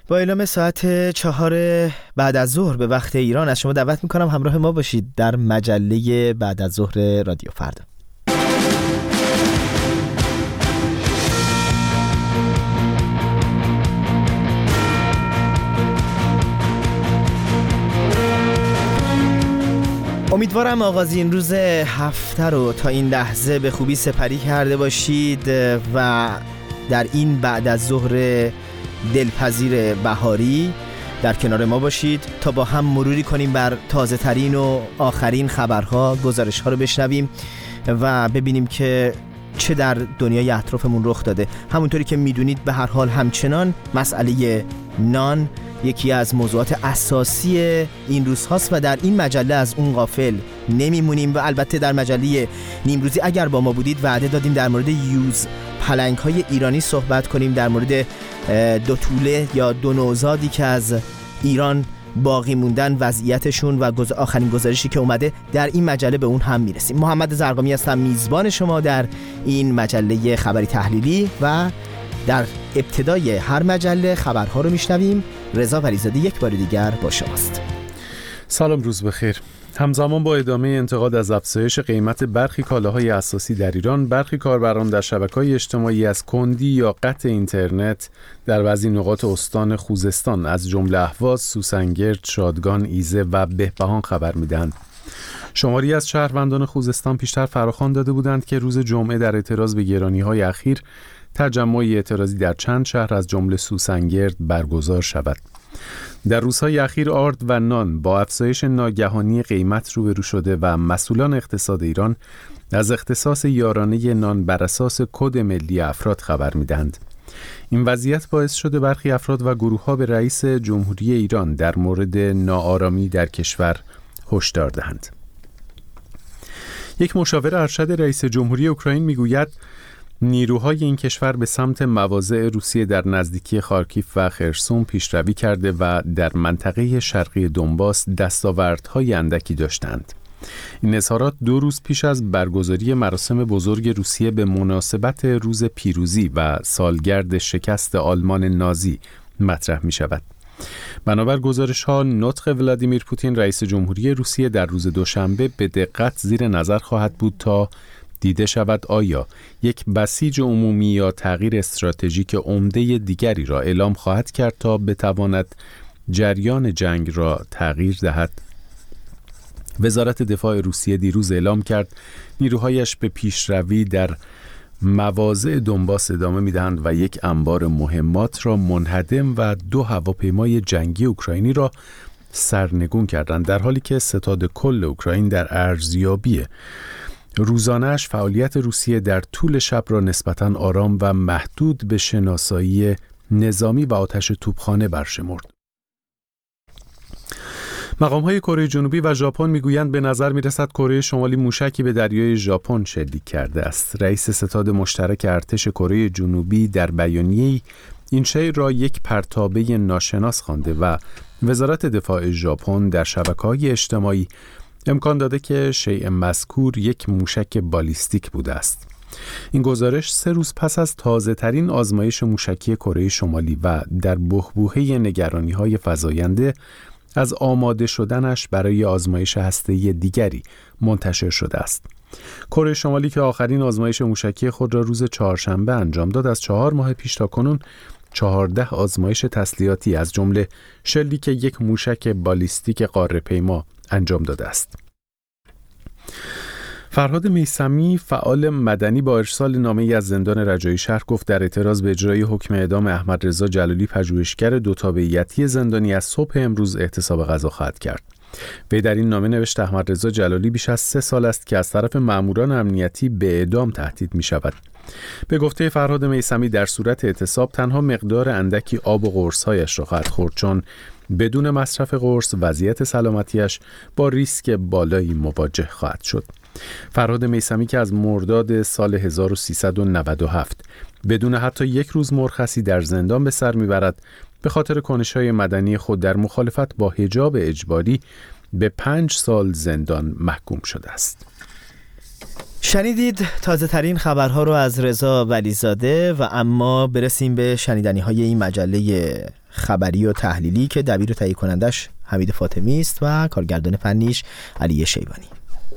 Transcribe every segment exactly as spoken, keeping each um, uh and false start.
با اعلام ساعت چهار بعد از ظهر به وقت ایران از شما دعوت میکنم همراه ما باشید در مجله بعد از ظهر رادیو فردا. امیدوارم آغاز این روز هفته رو تا این لحظه به خوبی سپری کرده باشید و در این بعد از ظهر دلپذیر بهاری در کنار ما باشید تا با هم مروری کنیم بر تازه ترین و آخرین خبرها، گزارش ها رو بشنویم و ببینیم که چه در دنیای اطرافمون رخ داده. همونطوری که میدونید به هر حال همچنان مسئله نان یکی از موضوعات اساسی این روز هاست و در این مجله از اون غافل نمیمونیم و البته در مجله نیمروزی اگر با ما بودید وعده دادیم در مورد یوز پلنگ های ایرانی صحبت کنیم، در مورد دو توله یا دو نوزادی که از ایران باقی موندن، وضعیتشون و گز... آخرین گزارشی که اومده در این مجله به اون هم میرسیم. محمد زرقامی هستم، میزبان شما در این مجله خبری تحلیلی و در ابتدای هر مجله خبرها رو میشنویم. رضا ولیزاده یک بار دیگر با شماست. سلام، روز بخیر. همزمان با ادامه انتقاد از افزایش قیمت برخی کالاهای اساسی در ایران، برخی کاربران در شبکه‌های اجتماعی از کندی یا قطع اینترنت در بعضی نقاط استان خوزستان از جمله اهواز، سوسنگرد، شادگان، ایزه و بهبهان خبر میدهند. شماری از شهروندان خوزستان پیشتر فراخوان داده بودند که روز جمعه در اعتراض به گرانی‌های اخیر تجمعی اعتراضی در چند شهر از جمله سوسنگرد برگزار شود. در روزهای اخیر آرد و نان با افزایش ناگهانی قیمت روبرو شده و مسئولان اقتصاد ایران از اختصاص یارانه نان بر اساس کد ملی افراد خبر می‌دهند. این وضعیت باعث شده برخی افراد و گروه‌ها به رئیس جمهوری ایران در مورد ناآرامی در کشور هشدار دهند. یک مشاور ارشد رئیس جمهوری اوکراین میگوید نیروهای این کشور به سمت مواضع روسیه در نزدیکی خارکیف و خرسون پیشروی کرده و در منطقه شرقی دونباس دستاوردهای اندکی داشتند. این اظهارات دو روز پیش از برگزاری مراسم بزرگ روسیه به مناسبت روز پیروزی و سالگرد شکست آلمان نازی مطرح می شود. بنابر گزارش‌ها نطق ولادیمیر پوتین رئیس جمهوری روسیه در روز دوشنبه به دقت زیر نظر خواهد بود تا دیده شود آیا یک بسیج عمومی یا تغییر استراتژیک عمده دیگری را اعلام خواهد کرد تا بتواند جریان جنگ را تغییر دهد. وزارت دفاع روسیه دیروز اعلام کرد نیروهایش به پیشروی در مواضع دونباس ادامه می‌دهند و یک انبار مهمات را منهدم و دو هواپیمای جنگی اوکراینی را سرنگون کردند، در حالی که ستاد کل اوکراین در ارزیابی روزانه‌اش فعالیت روسیه در طول شب را نسبتاً آرام و محدود به شناسایی نظامی و آتش توپخانه برشمرد. مقام‌های کره جنوبی و ژاپن میگویند به نظر میرسد کره شمالی موشکی به دریای ژاپن شلیک کرده است. رئیس ستاد مشترک ارتش کره جنوبی در بیانیه‌ای این شی را یک پرتابه ناشناس خوانده و وزارت دفاع ژاپن در شبکه‌های اجتماعی امکان داده که شیء مذکور یک موشک بالیستیک بوده است. این گزارش سه روز پس از تازه ترین آزمایش موشکی کره شمالی و در بحبوحه نگرانی‌های فزاینده از آماده شدنش برای آزمایش هسته‌ای دیگری منتشر شده است. کره شمالی که آخرین آزمایش موشکی خود را روز چهارشنبه انجام داد، از چهار ماه پیش تا کنون چهارده آزمایش تسلیحاتی از جمله شلیک یک موشک بالیستیک قاره‌پیما انجام داده است. فرهاد میثمی فعال مدنی با ارسال نامه‌ای از زندان رجایی شهر گفت در اعتراض به اجرای حکم اعدام احمد رضا جلالی پژوهشگر دو تابعیتی زندانی از صبح امروز اعتصاب غذا خواهد کرد. وی در این نامه نوشت احمد رضا جلالی بیش از سه سال است که از طرف مأموران امنیتی به اعدام تهدید می شود. به گفته فرهاد میثمی در صورت اعتصاب تنها مقدار اندکی آب و قرص‌هایش را خواهد خورد، چون بدون مصرف قرص وضعیت سلامتیش با ریسک بالایی مواجه خواهد شد. فرهاد میثمی که از مرداد سال هزار و سیصد و نود و هفت بدون حتی یک روز مرخصی در زندان به سر میبرد، به خاطر کنش‌های مدنی خود در مخالفت با حجاب اجباری به پنج سال زندان محکوم شده است. شنیدید تازه ترین خبرها رو از رضا ولیزاده و اما برسیم به شنیدنی های این مجله خبری و تحلیلی که دبیر و تهیه کنندش حمید فاطمی است و کارگردان فنیش علی شیبانی.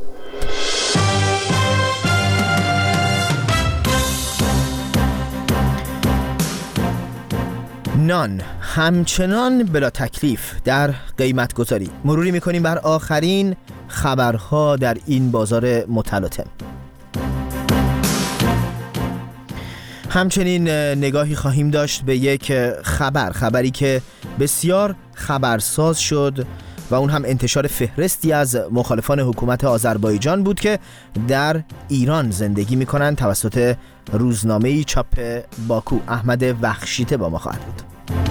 نان همچنان بلا تکلیف در قیمت گذاری. مروری میکنیم بر آخرین خبرها در این بازار متلاطم. همچنین نگاهی خواهیم داشت به یک خبر خبری که بسیار خبرساز شد و اون هم انتشار فهرستی از مخالفان حکومت آذربایجان بود که در ایران زندگی میکنند توسط روزنامه‌ای چاپ باکو. احمد وخشیته با ما خواهد بود.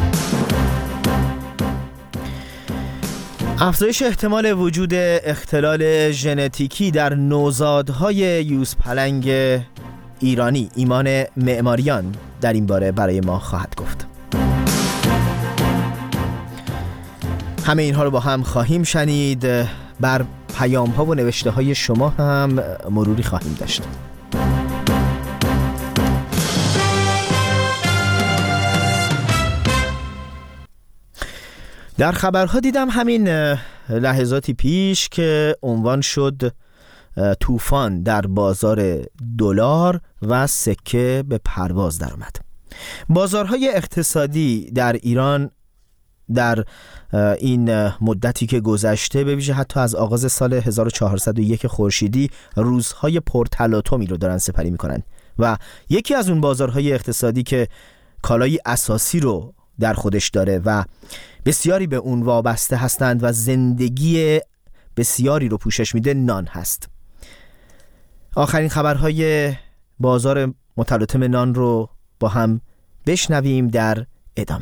افزایش احتمال وجود اختلال ژنتیکی در نوزادهای یوزپلنگ ایرانی. ایمان معماریان در این باره برای ما خواهد گفت. همه اینها رو با هم خواهیم شنید. بر پیام ها و نوشته های شما هم مروری خواهیم داشت. در خبرها دیدم همین لحظاتی پیش که عنوان شد طوفان در بازار دلار و سکه به پرواز در آمد. بازارهای اقتصادی در ایران در این مدتی که گذشته، به ویژه حتی از آغاز سال هزار و چهارصد و یک خورشیدی، روزهای پرتلاطمی رو دارن سپری میکنن و یکی از اون بازارهای اقتصادی که کالای اساسی رو در خودش داره و بسیاری به اون وابسته هستند و زندگی بسیاری رو پوشش میده، نان هست. آخرین خبرهای بازار متلاطم نان رو با هم بشنویم در ادامه.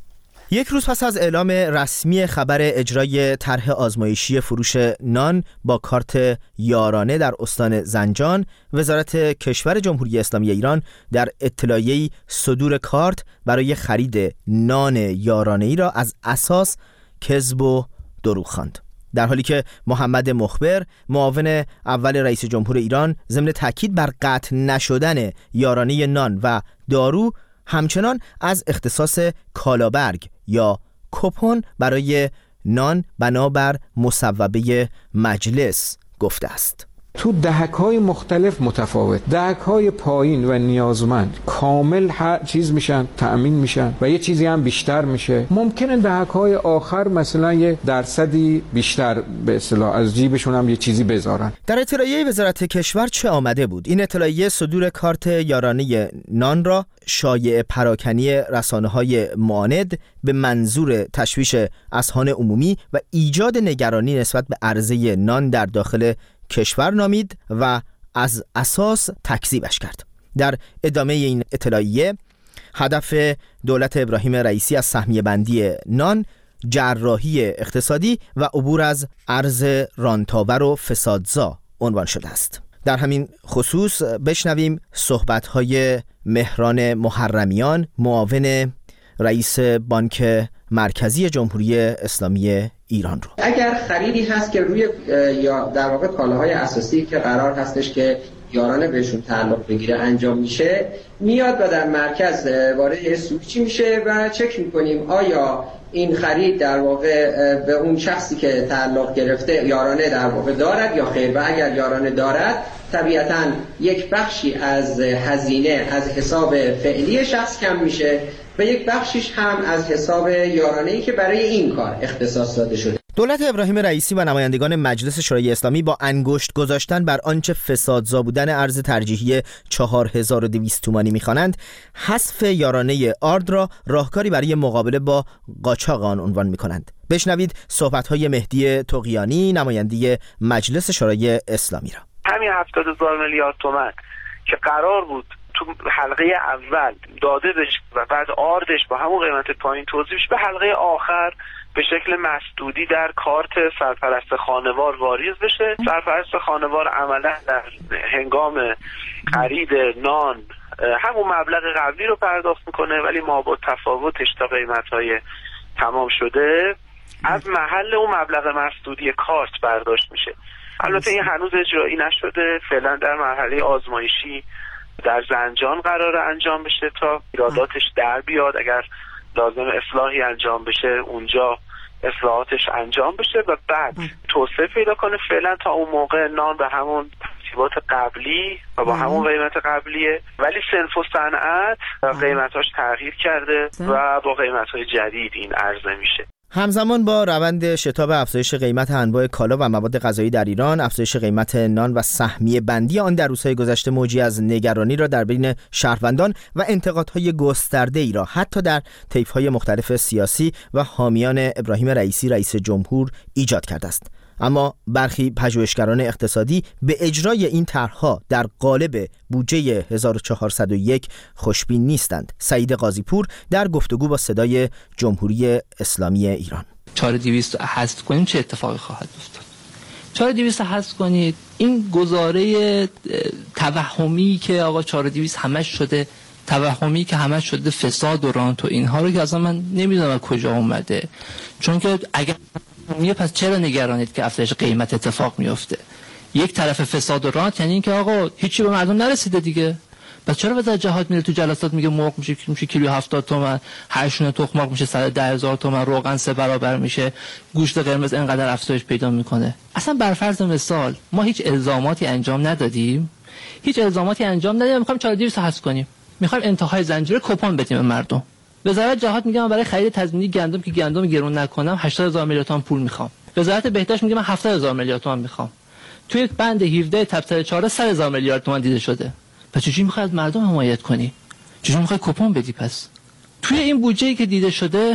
یک روز پس از اعلام رسمی خبر اجرای طرح آزمایشی فروش نان با کارت یارانه در استان زنجان، وزارت کشور جمهوری اسلامی ایران در اطلاعیه‌ای صدور کارت برای خرید نان یارانه‌ای را از اساس کذب و دروغ خواند. در حالی که محمد مخبر، معاون اول رئیس جمهور ایران، ضمن تاکید بر قطع نشدن یارانه نان و دارو، همچنان از اختصاص کالابرگ یا کوپن برای نان بنابر مصوبه مجلس گفته است. تو دهک‌های مختلف متفاوت، دهک‌های پایین و نیازمند کامل هر چیز میشن، تأمین میشن و یه چیزی هم بیشتر میشه. ممکنه دهک‌های آخر مثلا یه درصدی بیشتر به اصطلاح از جیبشون هم یه چیزی بذارن. در اطلاعیه وزارت کشور چه آمده بود؟ این اطلاعیه صدور کارت یارانه نان را شایعه پراکنی رسانه‌های معاند به منظور تشویش اذهان عمومی و ایجاد نگرانی نسبت به عرضه نان در داخل کشور نامید و از اساس تکذیبش کرد. در ادامه این اطلاعیه، هدف دولت ابراهیم رئیسی از سهمیه بندی نان، جراحی اقتصادی و عبور از ارز رانتاور و فسادزا عنوان شده است. در همین خصوص بشنویم صحبت‌های مهران محرمیان، معاون رئیس بانک مرکزی جمهوری اسلامی ایران رو. اگر خریدی هست که روی یا در واقع کالاهای اساسی که قرار هستش که یارانه بهشون تعلق بگیره انجام میشه، میاد و در مرکز وارد سویچی میشه و چک میکنیم آیا این خرید در واقع به اون شخصی که تعلق گرفته یارانه در واقع دارد یا خیر، و اگر یارانه دارد طبیعتاً یک بخشی از هزینه از حساب فعلی شخص کم میشه و یک بخشیش هم از حساب یارانه‌ای که برای این کار اختصاص داده شده. دولت ابراهیم رئیسی و نمایندگان مجلس شورای اسلامی با انگشت گذاشتن بر آنچه فسادزا بودن ارز ترجیحی چهار هزار و دویست تومانی می‌خوانند، حذف یارانه آرد را راهکاری برای مقابله با قاچاق آن عنوان می‌کنند. بشنوید صحبت‌های مهدی طغیانی، نماینده مجلس شورای اسلامی را. همین هفتاد هزار میلیارد تومان که قرار بود تو حلقه اول داده بشه و بعد آردش با همون قیمت پایین توزیع بشه، به حلقه آخر به شکل مسدودی در کارت سرپرست خانوار واریز بشه. سرپرست خانوار عملا در هنگام خرید نان همون مبلغ قبلی رو پرداخت میکنه، ولی ما با تفاوتش تا قیمت‌های تمام شده از محل اون مبلغ مسدودی کارت برداشت میشه. البته این هنوز اجرایی نشده، فعلا در مرحله آزمایشی در زنجان قرار انجام بشه تا ایراداتش در بیاد. اگر لازم اصلاحی انجام بشه اونجا اصلاحاتش انجام بشه و بعد توسعه پیدا کنه. فعلا تا اون موقع نان به همون ترتیبات قبلی و با همون قیمت قبلیه، ولی صنف و صنعت قیمتاش تغییر کرده و با قیمت‌های جدید این عرضه میشه. همزمان با روند شتاب افزایش قیمت انواع کالا و مواد غذایی در ایران، افزایش قیمت نان و سهمیه بندی آن در روزهای گذشته موجی از نگرانی را در بین شهروندان و انتقادهای گسترده ای را حتی در طیف‌های مختلف سیاسی و حامیان ابراهیم رئیسی رئیس جمهور ایجاد کرده است. اما برخی پژوهشگران اقتصادی به اجرای این طرح‌ها در قالب بودجه هزار و چهارصد و یک خوشبین نیستند. سعید قاضی‌پور در گفتگو با صدای جمهوری اسلامی ایران: چهار هزار و دویست حذف کنیم چه اتفاقی خواهد افتاد؟ چهار هزار و دویست حذف کنید، این گزاره توهمی که آقا چهار هزار و دویست همش شده توهمی که همش شده فساد و رانت و اینها رو که اصلا من نمیدونم از کجا اومده. چون که اگر میگه پس چرا نگرانید که افزایش قیمت اتفاق میفته؟ یک طرف فساد و رانت یعنی اینکه آقا هیچی به مردم نرسیده دیگه. پس چرا وزارت جهاد میره تو جلسات میگه مرغ میشه میشه کیلو هفتاد تومن، هر شونه تخم مرغ میشه صد و ده هزار تومن، روغن سه برابر میشه، گوشت قرمز اینقدر افزایش پیدا میکنه؟ اصلا بر فرض مثال ما هیچ الزاماتی انجام ندادیم، هیچ الزاماتی انجام ندادیم، میخوایم چهار هزار و دویست حذف کنیم، میخوایم انتهای زنجیره کپون بدیم به مردم. وزارت جهاد میگه من برای خرید تضمینی گندم که گندم گرون نکنم هشتاد هزار میلیارد تومان پول میخوام. وزارت بهداشت میگه من هفتاد هزار میلیارد تومان میخوام. توی بند هفده تبصره چهار صد هزار میلیارد تومان دیده شده. پس چجوری میخوای از مردم حمایت کنی؟ چجوری میخوای کپون بدی؟ پس توی این بودجه‌ای که دیده شده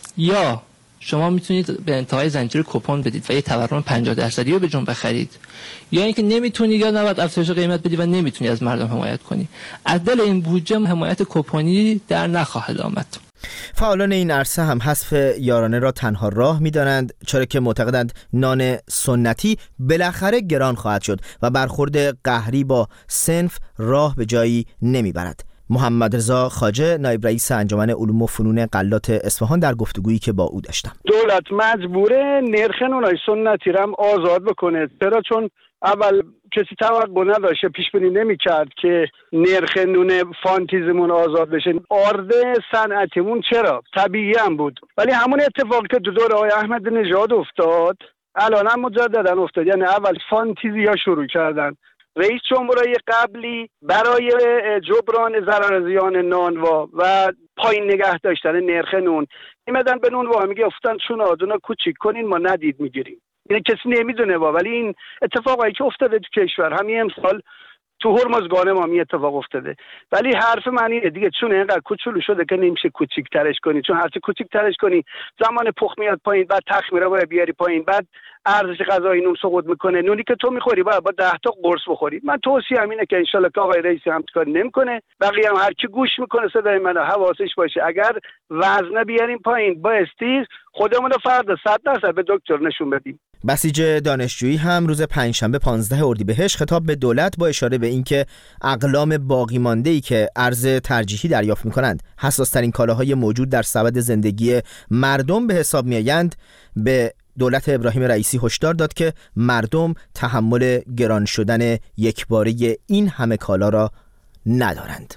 یا شما میتونید به انتهای زنجیره کپون بدید و یه تورم پنجاه درصدی رو به جون بخرید، یا اینکه نمیتونی یا نباید افزایش قیمت بدی و نمیتونی از مردم حمایت کنی. از دل این بودجه حمایت کپونی در نخواهد آمد. فعالان این عرصه هم حذف یارانه را تنها راه می‌دانند، چرا که معتقدند نان سنتی بالاخره گران خواهد شد و برخورد قهری با صنف راه به جایی نمیبرد. محمد رضا خواجه نایب رئیس انجمن علوم و فنون غلات اصفهان در گفتگویی که با او داشتم: دولت مجبوره نرخ نونای سنتی را هم آزاد بکنه. چرا؟ چون اول کسی توقع نداشته، پیش بینی نمی‌کرد که نرخ نون فانتیزمون آزاد بشه. آرد صنعتیمون چرا طبیعی هم بود، ولی همون اتفاقی که دو دوره آقای احمدی نژاد افتاد الان هم مجددا افتاد. یعنی اول فانتزیا شروع کردن. رئیس جمهورای قبلی برای جبران ضرر زیان نانوا و پایین نگه داشتن نرخ نون میمدن به نونوا میگه افتن چون آدونا کوچیک کنین ما ندید میگیریم. این کسی نمیدونه با، ولی این اتفاقایی که افتاده تو کشور همین امسال تو هرمزگان ما می اتفاق افتاده. ولی حرف من اینه دیگه، چون اینقدر کوچولو شده که نمیشه کوچیک‌ترش کنی، چون هرچی کوچیک‌ترش کنی زمان پخت میاد پایین، بعد تخمیره باید بیاری پایین، بعد ارزش غذایی نون سقوط میکنه. نونی که تو میخوری باید با ده تا قرص بخوری. من توصیه ام اینه که انشالله که آقای رئیسی همکاری نمیکنه، بقیه هم هر کی گوش میکنه صدای منو حواسش باشه، اگر وزنه بیاریم پایین بایستی خودمون رو فردا صد درصد به دکتر نشون بدیم. بسیج دانشجویی هم روز پنجشنبه پانزده اردیبهشت خطاب به دولت با اشاره به اینکه اقلام باقی مانده‌ای که ارز ترجیحی دریافت می‌کنند حساس‌ترین کالاهای موجود در سبد زندگی مردم به حساب می‌آیند، به دولت ابراهیم رئیسی هشدار داد که مردم تحمل گران شدن یکباره این همه کالا را ندارند.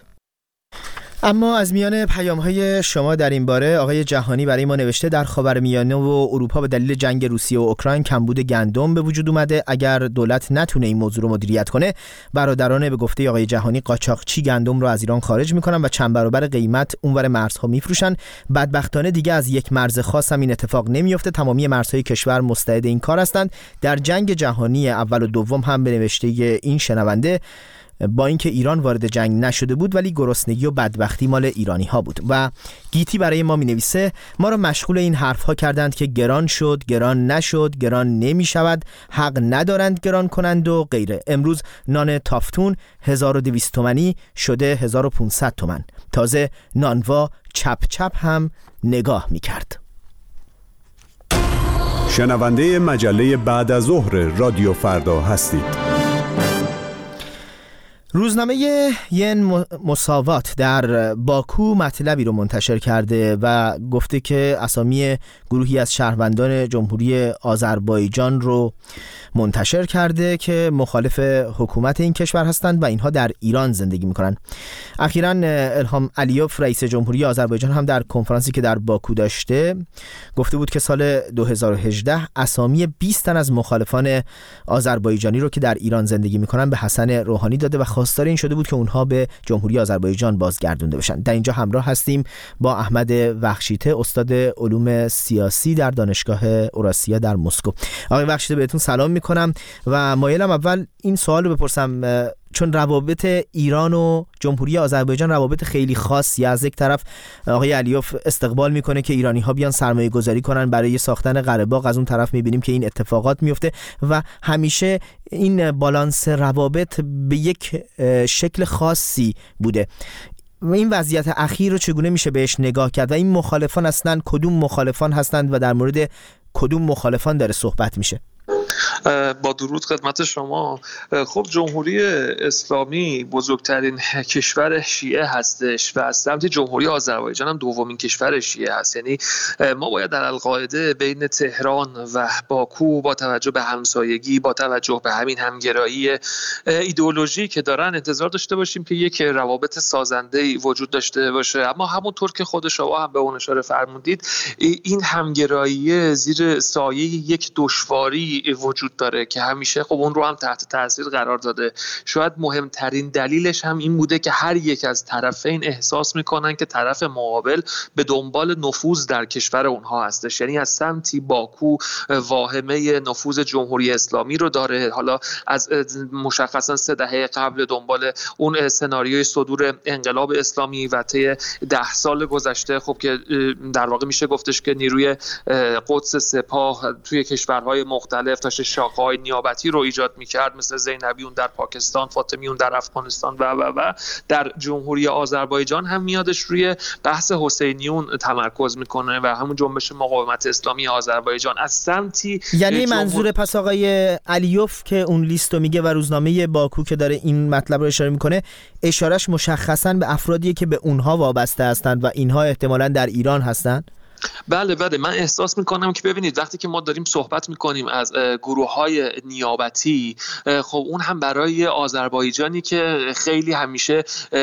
اما از میان پیام‌های شما در این باره آقای جهانی برای ما نوشته در خاورمیانه و اروپا به دلیل جنگ روسیه و اوکراین کمبود گندم به وجود اومده. اگر دولت نتونه این موضوع رو مدیریت کنه، برادران به گفته آقای جهانی قاچاقچی گندم رو از ایران خارج میکنن و چند برابر قیمت اونور مرزها میفروشن. بدبختانه دیگه از یک مرز خاص هم این اتفاق نمیفته. تمامی مرزهای کشور مستعد این کار هستند. در جنگ جهانی اول و دوم هم به نوشته این شنونده با اینکه ایران وارد جنگ نشده بود ولی گرسنگی و بدبختی مال ایرانی ها بود. و گیتی برای ما می نویسه ما را مشغول این حرف ها کردند که گران شد، گران نشد، گران نمی شود، حق ندارند گران کنند و غیره. امروز نان تافتون هزار و دویست تومانی شده هزار و پانصد تومن. تازه نانوا چپ چپ هم نگاه می کرد. شنونده مجله بعد از ظهر رادیو فردا هستید. روزنامه ین مساوات در باکو مطلبی رو منتشر کرده و گفته که اسامی گروهی از شهروندان جمهوری آذربایجان رو منتشر کرده که مخالف حکومت این کشور هستند و اینها در ایران زندگی میکنن. اخیراً الهام علیوف رئیس جمهوری آذربایجان هم در کنفرانسی که در باکو داشته گفته بود که سال دو هزار و هجده اسامی بیست تن از مخالفان آذربایجانی رو که در ایران زندگی میکنن به حسن روحانی داده و خواستار این شده بود که اونها به جمهوری آذربایجان بازگردونده بشن. در اینجا همراه هستیم با احمد وخشیته، استاد علوم سیاسی در دانشگاه اوراسیا در مسکو. آقای وخشیته بهتون سلام میکنم و مایلم اول این سوال رو بپرسم، چون روابط ایران و جمهوری آذربایجان روابط خیلی خاصی، از یک طرف آقای علیوف استقبال میکنه که ایرانی ها بیان سرمایه گذاری کنن برای ساختن قره باغ، از اون طرف میبینیم که این اتفاقات میفته و همیشه این بالانس روابط به یک شکل خاصی بوده. این وضعیت اخیر رو چگونه میشه بهش نگاه کرد و این مخالفان اصلا کدوم مخالفان هستند و در مورد کدوم مخالفان داره صحبت میشه؟ با درود خدمت شما. خب جمهوری اسلامی بزرگترین کشور شیعه هستش و از سمت جمهوری آذربایجان هم دومین کشور شیعه هست. یعنی ما باید در القاعده بین تهران و باکو با توجه به همسایگی، با توجه به همین همگرایی ایدئولوژی که دارن انتظار داشته باشیم که یک روابط سازنده‌ای وجود داشته باشه، اما همونطور که خود شما هم به اون اشاره فرمودید این همگرایی زیر سایه یک دشواری وجود داره که همیشه خب اون رو هم تحت تاثیر قرار داده. شاید مهمترین دلیلش هم این بوده که هر یک از طرفین احساس میکنن که طرف مقابل به دنبال نفوذ در کشور اونها هستش. یعنی از سمتی باکو واهمه نفوذ جمهوری اسلامی رو داره، حالا از مشخصا سه دهه قبل دنبال اون سناریوی صدور انقلاب اسلامی و طی ده سال گذشته خب که در واقع میشه گفتش که نیروی قدس سپاه توی کشورهای مختلف داشته شاخه‌های نیابتی رو ایجاد می‌کرد، مثل زینبیون در پاکستان، فاطمیون در افغانستان و و و در جمهوری آذربایجان هم میادش روی بحث حسینیون تمرکز میکنه و همون جنبش مقاومت اسلامی آذربایجان از سمتی. یعنی جمهور... منظور پس آقای علیوف که اون لیستو میگه و روزنامه باکو که داره این مطلب رو اشاره میکنه، اشارش مشخصاً به افرادیه که به اونها وابسته هستند و اینها احتمالاً در ایران هستند. بله بله من احساس میکنم که ببینید وقتی که ما داریم صحبت میکنیم از گروه‌های نیابتی، خب اون هم برای آذربایجانی که خیلی همیشه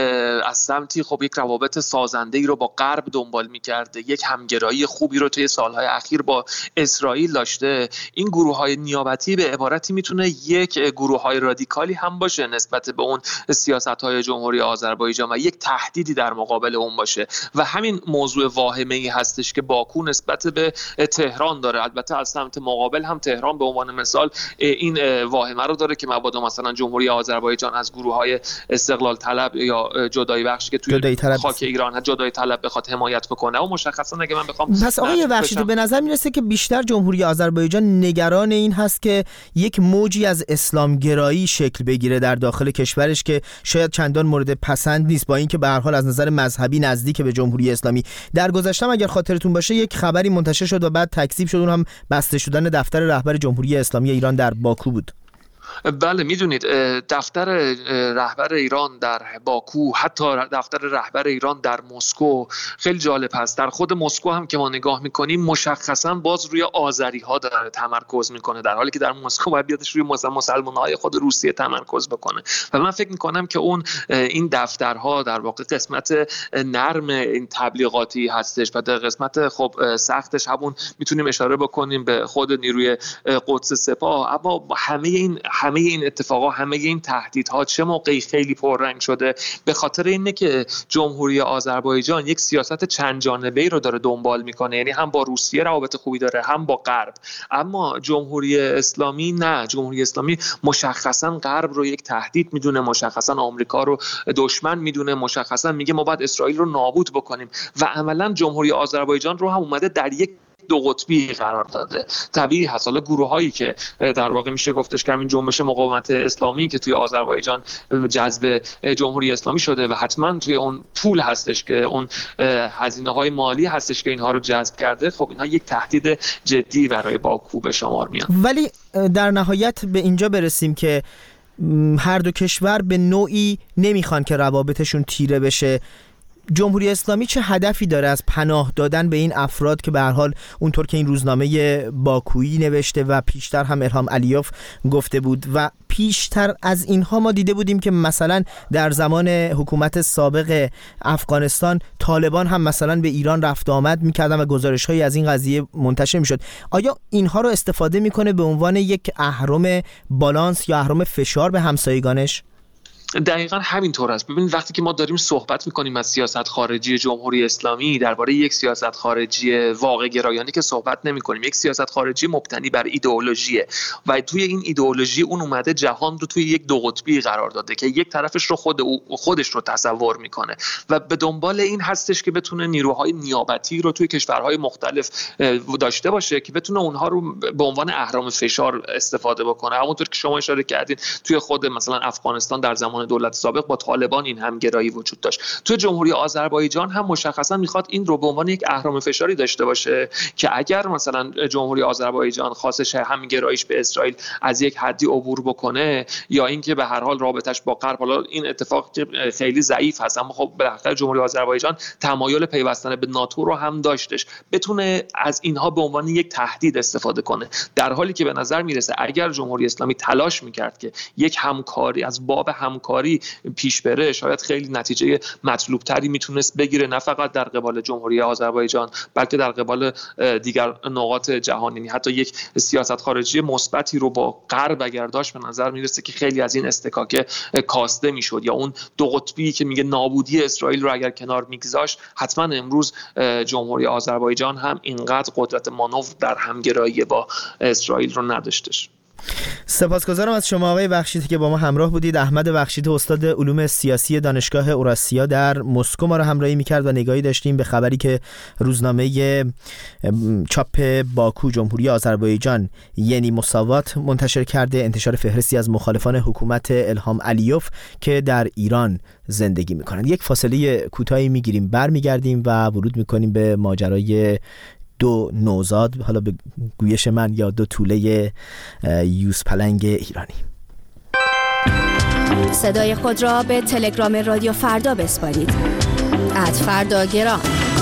از سمتی خب یک روابط سازنده‌ای رو با غرب دنبال میکرده، یک همگرایی خوبی رو توی سالهای اخیر با اسرائیل داشته، این گروه‌های نیابتی به عبارتی میتونه یک گروه‌های رادیکالی هم باشه نسبت به اون سیاست‌های جمهوری آذربایجان و یک تهدیدی در مقابل اون باشه و همین موضوع واهمه‌ای هستش که باکو نسبت به تهران داره. البته از سمت مقابل هم تهران به عنوان مثال این واهمه رو داره که مبادا مثلا جمهوری آذربایجان از گروه‌های استقلال طلب یا جدایی بخش که توی خاک ایران ها جدایی طلب بخواد حمایت بکنه و مشخصا اگه من بخوام پس آقای وخشیته به نظر میرسه که بیشتر جمهوری آذربایجان نگران این هست که یک موجی از اسلام گرایی شکل بگیره در داخل کشورش که شاید چندان مورد پسند نیست، با اینکه به هر حال از نظر مذهبی نزدیک به جمهوری اسلامی. در گذشته اگر خاطرتون باشه یک خبری منتشر شد و بعد تکذیب شد، اون هم بسته شدن دفتر رهبر جمهوری اسلامی ایران در باکو بود. بله میدونید دفتر رهبر ایران در باکو، حتی دفتر رهبر ایران در مسکو خیلی جالب هست. در خود مسکو هم که ما نگاه میکنیم مشخصا باز روی آذری ها داره تمرکز میکنه، در حالی که در مسکو باید بیادش روی مسلمان های خود روسیه تمرکز بکنه و من فکر میکنم که اون این دفترها در واقع قسمت نرم این تبلیغاتی هستش و در قسمت خب سختش همون میتونیم اشاره بکنیم به خود نیروی قدس سپاه. اما همه این همه این اتفاقا، همه این تهدیدها چه موقعی خیلی پررنگ شده به خاطر اینه که جمهوری آذربایجان یک سیاست چند جانبه‌ای رو داره دنبال میکنه، یعنی هم با روسیه روابط خوبی داره هم با غرب. اما جمهوری اسلامی نه، جمهوری اسلامی مشخصا غرب رو یک تهدید میدونه، مشخصا آمریکا رو دشمن میدونه، مشخصا میگه ما باید اسرائیل رو نابود بکنیم و عملا جمهوری آذربایجان رو هم اومده در یک دو قطبی قرار داده. طبیعی هست حالا گروهایی که در واقع میشه گفتش که همین جنبش مقاومت اسلامی که توی آذربایجان جذب جمهوری اسلامی شده و حتما توی اون پول هستش که اون هزینه‌های مالی هستش که اینها رو جذب کرده، خب اینها یک تهدید جدی برای باکو به شمار میان. ولی در نهایت به اینجا برسیم که هر دو کشور به نوعی نمیخوان که روابطشون تیره بشه. جمهوری اسلامی چه هدفی داره از پناه دادن به این افراد که به هر حال اونطور که این روزنامه باکویی نوشته و پیشتر هم الهام علیوف گفته بود و پیشتر از اینها ما دیده بودیم که مثلا در زمان حکومت سابق افغانستان طالبان هم مثلا به ایران رفت آمد میکردن و گزارش‌هایی از این قضیه منتشر میشد. آیا اینها رو استفاده میکنه به عنوان یک اهرم بالانس یا اهرم فشار به همسایگانش؟ دقیقاً همینطور است. ببینید وقتی که ما داریم صحبت میکنیم از سیاست خارجی جمهوری اسلامی، درباره یک سیاست خارجی واقع گرایانه که صحبت نمیکنیم، یک سیاست خارجی مبتنی بر ایدئولوژیه و توی این ایدئولوژی اون اومده جهان رو توی یک دو قطبی قرار داده که یک طرفش رو خود خودش رو تصور میکنه و به دنبال این هستش که بتونه نیروهای نیابتی رو توی کشورهای مختلف داشته باشه که بتونه اونها رو به عنوان اهرم فشار استفاده بکنه. همونطور که شما اشاره کردید توی خود مثلا افغانستان در زمان دولت سابق با طالبان این همگرایی وجود داشت. تو جمهوری آذربایجان هم مشخصا میخواد این رو به عنوان یک اهرم فشاری داشته باشه که اگر مثلا جمهوری آذربایجان خواستش همگراییش به اسرائیل از یک حدی عبور بکنه یا اینکه به هر حال رابطش با غرب، حالا این اتفاق خیلی ضعیف هست اما خب بالاخره جمهوری آذربایجان تمایل پیوستن به ناتو رو هم داشتش، بتونه از اینها به عنوان یک تهدید استفاده کنه، در حالی که به نظر میرسه اگر جمهوری اسلامی تلاش میکرد که یک همکاری از باب همکاری پیش بره شاید خیلی نتیجه مطلوب تری میتونست بگیره، نه فقط در قبال جمهوری آذربایجان بلکه در قبال دیگر نقاط جهان. یعنی حتی یک سیاست خارجی مثبتی رو با غرب اگر داشت به نظر میرسه که خیلی از این استکاک کاسته میشد یا اون دو قطبی که میگه نابودی اسرائیل رو اگر کنار میگذاشت حتما امروز جمهوری آذربایجان هم اینقدر قدرت مانور در همگرایی با اسرائیل رو نداشتش. سپاسگزارم از شما آقای بخشیدی که با ما همراه بودید. احمد بخشیدی استاد علوم سیاسی دانشگاه اوراسیا در مسکو ما را همراهی می‌کرد و نگاهی داشتیم به خبری که روزنامه چاپ باکو جمهوری آذربایجان یعنی مساوات منتشر کرده، انتشار فهرستی از مخالفان حکومت الهام علیوف که در ایران زندگی می‌کنند. یک فاصله کوتاهی می‌گیریم، برمیگردیم و ورود می‌کنیم به ماجرای دو نوزاد، حالا به گویش من یا دو توله یوزپلنگ ایرانی. صدای خود را به تلگرام رادیو فردا بسپارید. ات فردا گرام.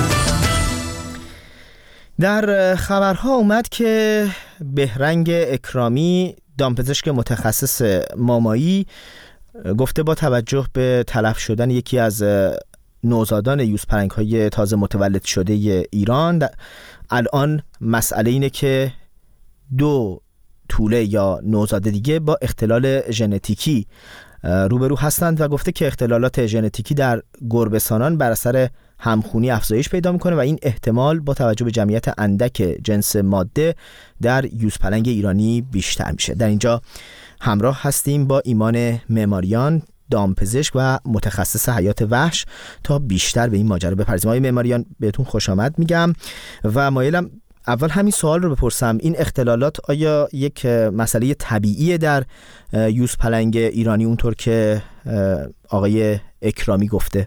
در خبرها اومد که بهرنگ اکرامی، دامپزشک متخصص مامایی، گفته با توجه به تلف شدن یکی از نوزادان یوزپلنگ های تازه متولد شده ایران، الان مسئله اینه که دو توله یا نوزاد دیگه با اختلال ژنتیکی روبرو هستند و گفته که اختلالات ژنتیکی در گربه‌سانان بر اثر همخونی افزایش پیدا میکنه و این احتمال با توجه به جمعیت اندک جنس ماده در یوزپلنگ ایرانی بیشتر میشه. در اینجا همراه هستیم با ایمان معماریان، دامپزشک و متخصص حیات وحش تا بیشتر به این ماجرا بپردازیم. آقای معماریان بهتون خوش آمد میگم و مایلم اول همین سوال رو بپرسم، این اختلالات آیا یک مسئله طبیعیه در یوزپلنگ ایرانی اونطور که آقای اکرامی گفته؟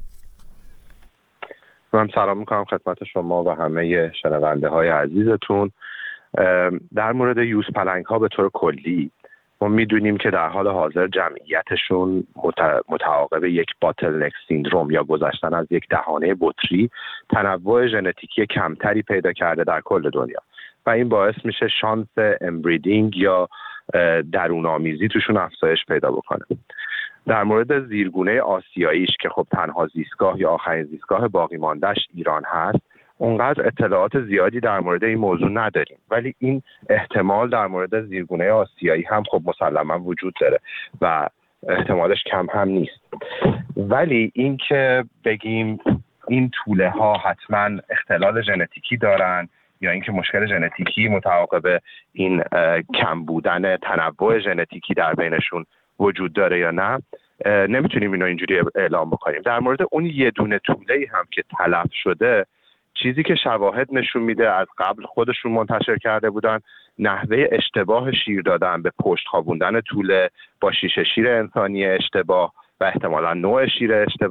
من سلام میکنم خدمت شما و همه شنونده های عزیزتون. در مورد یوزپلنگ ها به طور کلی ما میدونیم که در حال حاضر جمعیتشون متعاقب یک باتل نک سیندروم یا گذشتن از یک دهانه بطری تنوع ژنتیکی کمتری پیدا کرده در کل دنیا و این باعث میشه شانس امبریدینگ یا درون‌آمیزی توشون افزایش پیدا بکنه. در مورد زیرگونه آسیاییش که خب تنها زیستگاه یا آخرین زیستگاه باقی ماندهش ایران هست، اونقدر اطلاعات زیادی در مورد این موضوع نداریم، ولی این احتمال در مورد زیرگونه آسیایی هم خب مسلما وجود داره و احتمالش کم هم نیست. ولی این که بگیم این توله ها حتما اختلال ژنتیکی دارن یا اینکه مشکل ژنتیکی متعاقب این کم بودن تنوع ژنتیکی در بینشون وجود داره یا نه، نمیتونیم اینو اینجوری اعلام بکنیم. در مورد اون یه دونه توله‌ای هم که تلف شده، چیزی که شواهد نشون میده از قبل خودشون منتشر کرده بودن، نحوه اشتباه شیر دادن به پشت خوابوندن توله با شیشه شیر انسانی اشتباه و احتمالا نوع شیر اشتباه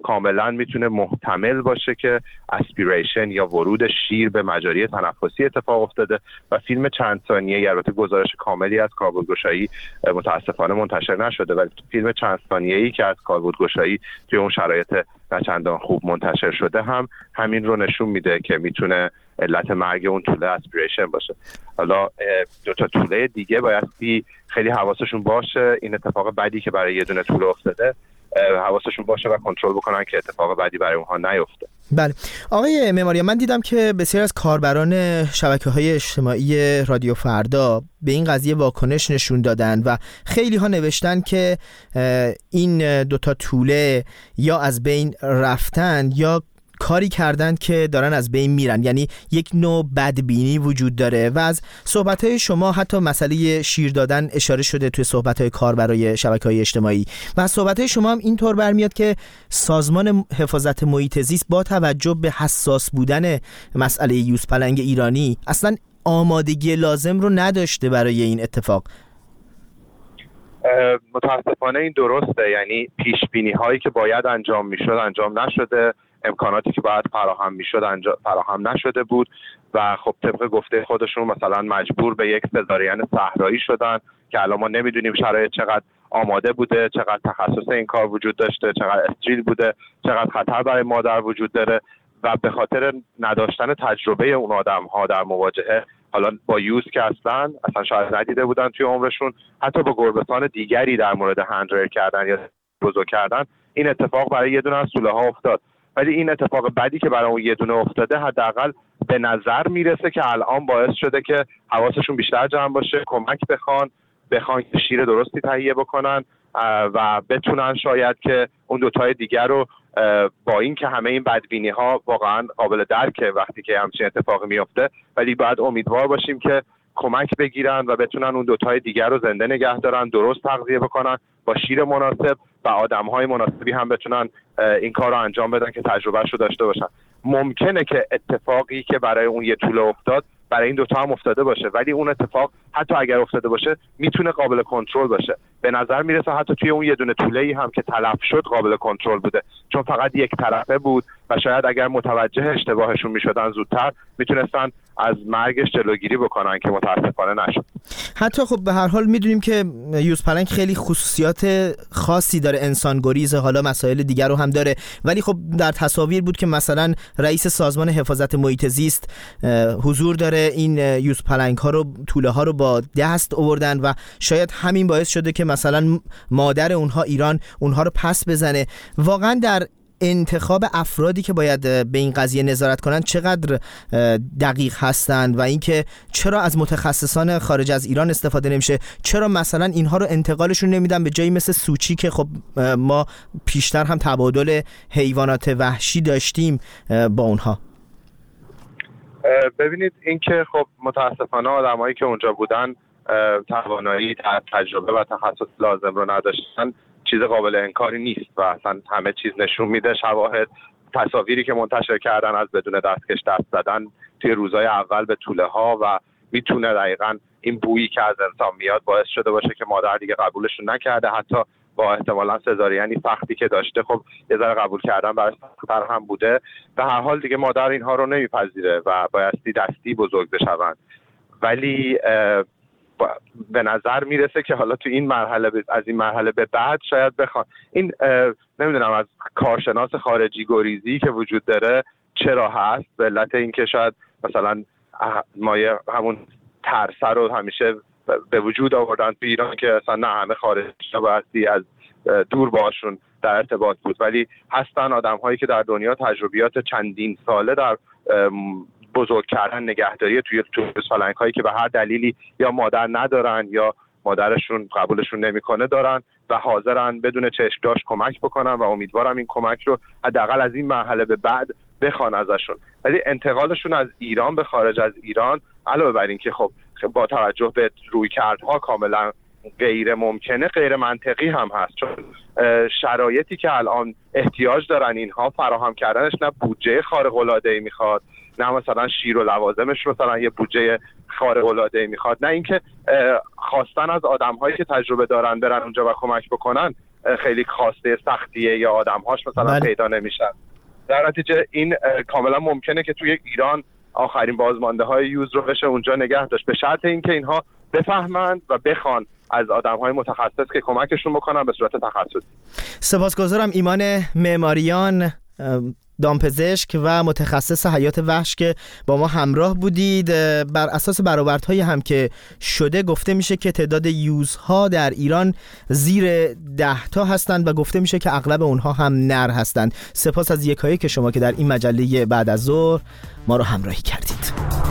کاملا میتونه محتمل باشه که اسپیریشن یا ورود شیر به مجاری تنفسی اتفاق افتاده و فیلم چند ثانیه‌ای، البته گزارش کاملی از کاربردگشایی متاسفانه منتشر نشده، ولی فیلم چند ثانیه‌ای که از کاربردگشایی توی اون شرایط نه چندان خوب منتشر شده هم همین رو نشون میده که میتونه علت مرگ اون توله اسپیریشن باشه. حالا دو تا توله دیگه بایستی خیلی حواسشون باشه این اتفاق بدی که برای یه دونه توله افتاده حواسشون باشه و کنترل بکنن که اتفاق بدی برای اونها نیفته. بله آقای معماری، من دیدم که بسیار از کاربران شبکه‌های اجتماعی رادیو فردا به این قضیه واکنش نشون دادن و خیلی ها نوشتن که این دوتا توله یا از بین رفتن یا کاری کردن که دارن از بین میرن، یعنی یک نوع بدبینی وجود داره و از صحبت‌های شما حتی مسئله شیر دادن اشاره شده توی صحبت‌های کاربرای شبکه‌های اجتماعی و از صحبت‌های شما هم اینطور برمیاد که سازمان حفاظت محیط زیست با توجه به حساس بودن مسئله یوز پلنگ ایرانی اصلا آمادگی لازم رو نداشته برای این اتفاق. متاسفانه این درسته، یعنی پیشبینی هایی که باید انجام میشد انجام نشده، امکاناتی که باید فراهم میشد فراهم نشده بود و خب طبق گفته خودشون مثلا مجبور به یک سزارین صحرایی شدن که الان ما نمیدونیم شرایط چقدر آماده بوده، چقدر تخصص این کار وجود داشته، چقدر استریل بوده، چقدر خطر برای مادر وجود داره و به خاطر نداشتن تجربه اون آدم ها در مواجهه حالا با یوز که اصلا اصلا شاید ندیده بودن توی عمرشون، حتی با گربه‌سان دیگری در مورد هندریر کردن یا بزرگ کردن، این اتفاق برای یه دونه از توله ها افتاد. ولی این اتفاق بدی که برای اون یه دونه افتاده حداقل به نظر میرسه که الان باعث شده که حواسشون بیشتر جمع باشه، کمک بخوان بخوان که شیر درستی تهیه بکنن و بتونن شاید که اون دوتای دیگر رو با این که همه این بدبینی ها واقعا قابل درکه وقتی که همچین اتفاقی میفته، ولی باید امیدوار باشیم که کمک بگیرن و بتونن اون دوتای دیگر رو زنده نگه دارن، درست تغذیه بکنن با شیر مناسب و آدم‌های مناسبی هم بتونن این کار رو انجام بدن که تجربهش رو داشته باشن. ممکنه که اتفاقی که برای اون یه توله افتاد برای این دوتا هم افتاده باشه، ولی اون اتفاق حتی اگر افتاده باشه میتونه قابل کنترل باشه. به نظر میرسه حتی توی اون یه دونه توله‌ای هم که تلف شد قابل کنترل بوده، چون فقط یک طرفه بود و شاید اگر متوجه اشتباهشون میشدن زودتر میتونستن از مرگش جلوگیری بکنن که متاسفانه نشد. حتی خب به هر حال میدونیم که یوز پلنگ خیلی خصوصیات خاصی داره، انسان گریز، حالا مسائل دیگر رو هم داره، ولی خب در تصاویر بود که مثلا رئیس سازمان حفاظت محیط زیست حضور داره، این یوز پلنگ ها رو توله ها رو با دست آوردن و شاید همین باعث شده که مثلا مادر اونها ایران اونها رو پس بزنه. واقعا در انتخاب افرادی که باید به این قضیه نظارت کنن چقدر دقیق هستند و اینکه چرا از متخصصان خارج از ایران استفاده نمیشه، چرا مثلا اینها رو انتقالشون نمیدن به جایی مثل سوچی که خب ما پیشتر هم تبادل حیوانات وحشی داشتیم با اونها. ببینید اینکه خب متاسفانه آدمایی که اونجا بودن توانایی تجربه و تخصص لازم رو نداشتن چیز قابل انکاری نیست و اصلا همه چیز نشون میده، شواهد، تصاویری که منتشر کردن از بدون دستکش دست زدن توی روزهای اول به توله ها و میتونه دقیقاً این بویی که از انسان میاد باعث شده باشه که مادر دیگه قبولشون نکرده، حتی با احتمالاً سزارینی سختی که داشته خب یه ذره قبول کردن براش سخت‌تر هم بوده. به هر حال دیگه مادر اینها رو نمیپذیره و بایستی دستی بزرگ بشون، ولی به نظر میرسه که حالا تو این مرحله از این مرحله به بعد شاید بخوان این نمیدونم از کارشناس خارجی گریزی که وجود داره چرا هست، به علت اینکه شاید مثلا مایه همون ترسه رو همیشه به وجود آوردن تو ایران که اصلا نه همه خارجی بایستی از دور باشون در ارتباط بود، ولی هستن آدم هایی که در دنیا تجربیات چندین ساله در بزرگ کردن نگهداری توی توی پلنگ هایی که به هر دلیلی یا مادر ندارن یا مادرشون قبولشون نمیکنه دارن و حاضرن بدون چشم داشت کمک بکنن و امیدوارم این کمک رو حداقل از این مرحله به بعد بخوان ازشون. ولی انتقالشون از ایران به خارج از ایران علاوه بر این که خب با توجه به رویکردها کاملا غیر ممکنه، غیر منطقی هم هست، چون شرایطی که الان احتیاج دارن اینها فراهم کردنش نه بودجه خارق العاده میخواد، نه مثلا شیر و لوازمش مثلا یه بودجه خارق العاده ای میخواد، نه اینکه خواستن از آدم‌هایی که تجربه دارن برن اونجا و کمک بکنن خیلی خواسته سختیه یا آدم‌هاش مثلا بله. پیدا نمیشن. در نتیجه این کاملا ممکنه که توی ایران آخرین بازمانده های یوز رو بشه اونجا نگه داشت، به شرط اینکه اینها بفهمند و بخوان از آدم‌های متخصص که کمکشون بکنن به صورت تخصصی. سپاسگزارم ایمان معماریان، دامپزشک و متخصص حیات وحش که با ما همراه بودید. بر اساس برآوردهای هم که شده گفته میشه که تعداد یوزها در ایران زیر ده تا هستند و گفته میشه که اغلب اونها هم نر هستند. سپاس از یکایی که شما که در این مجله بعد از ظهر ما رو همراهی کردید.